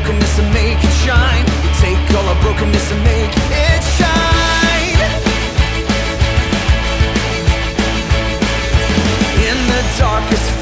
brokenness and make it shine. You take all our brokenness and make it shine. In the darkest